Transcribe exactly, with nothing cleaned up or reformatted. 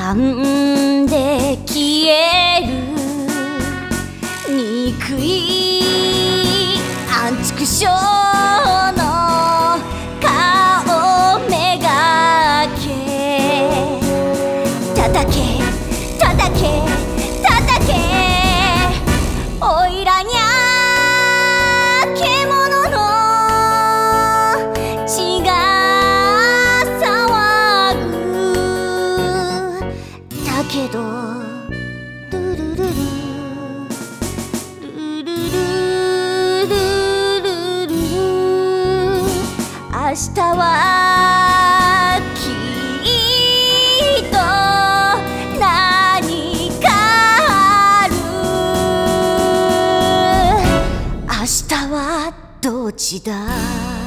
噛んで消える憎いアンチクションの顔めがけ叩け叩け叩けおいらにゃ獣の血が騒ぐだけどルルルルルルルルルルル明日はきっと何かある明日はどっちだ